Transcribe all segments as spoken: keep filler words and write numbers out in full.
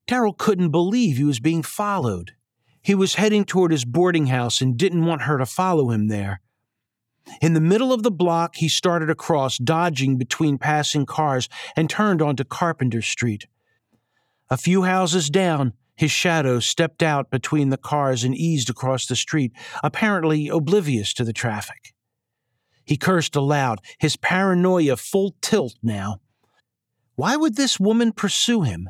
Darryl couldn't believe he was being followed. He was heading toward his boarding house and didn't want her to follow him there. In the middle of the block, he started across, dodging between passing cars, and turned onto Carpenter Street. A few houses down, his shadow stepped out between the cars and eased across the street, apparently oblivious to the traffic. He cursed aloud, his paranoia full tilt now. Why would this woman pursue him?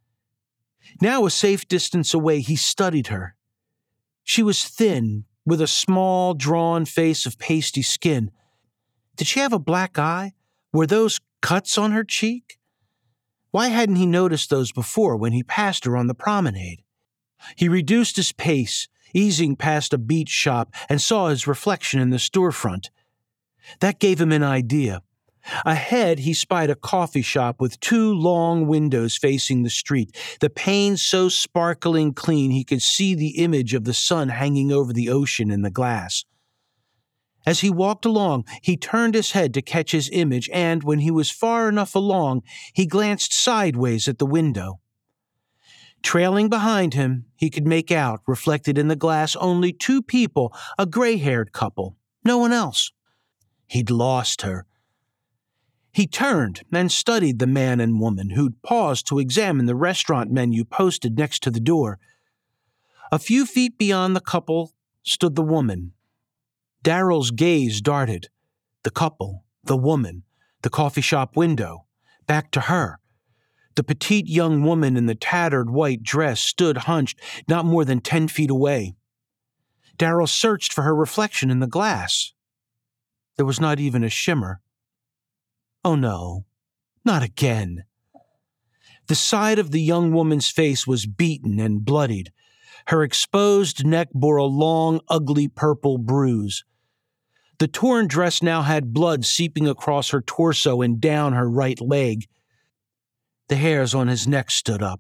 Now a safe distance away, he studied her. She was thin, with a small, drawn face of pasty skin. Did she have a black eye? Were those cuts on her cheek? Why hadn't he noticed those before when he passed her on the promenade? He reduced his pace, easing past a beach shop, and saw his reflection in the storefront. That gave him an idea. Ahead, he spied a coffee shop with two long windows facing the street, the panes so sparkling clean he could see the image of the sun hanging over the ocean in the glass. As he walked along, he turned his head to catch his image, and when he was far enough along, he glanced sideways at the window. Trailing behind him, he could make out, reflected in the glass, only two people, a gray-haired couple, no one else. He'd lost her. He turned and studied the man and woman who'd paused to examine the restaurant menu posted next to the door. A few feet beyond the couple stood the woman. Darryl's gaze darted. The couple, the woman, the coffee shop window, back to her. The petite young woman in the tattered white dress stood hunched not more than ten feet away. Darryl searched for her reflection in the glass. There was not even a shimmer. Oh no, not again. The side of the young woman's face was beaten and bloodied. Her exposed neck bore a long, ugly purple bruise. The torn dress now had blood seeping across her torso and down her right leg. The hairs on his neck stood up.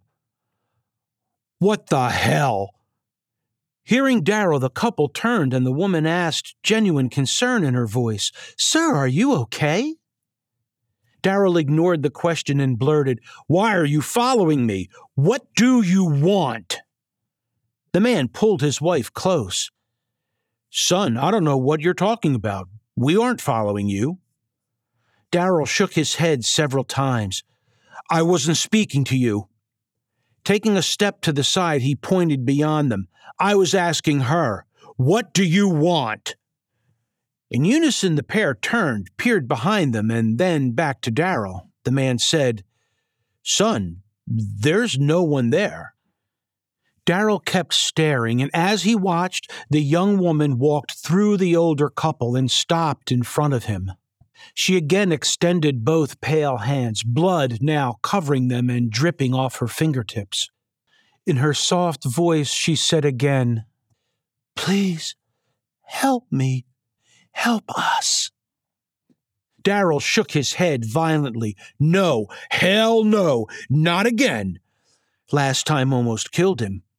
What the hell? Hearing Darryl, the couple turned and the woman asked, genuine concern in her voice, "Sir, are you okay?" Darryl ignored the question and blurted, "Why are you following me? What do you want?" The man pulled his wife close. "Son, I don't know what you're talking about. We aren't following you." Darryl shook his head several times. "I wasn't speaking to you." Taking a step to the side, he pointed beyond them. "I was asking her, what do you want?" In unison, the pair turned, peered behind them, and then back to Darryl. The man said, "Son, there's no one there." Darryl kept staring, and as he watched, the young woman walked through the older couple and stopped in front of him. She again extended both pale hands, blood now covering them and dripping off her fingertips. In her soft voice, she said again, "Please, help me. Help us." Darryl shook his head violently. "No, hell no, not again. Last time almost killed him.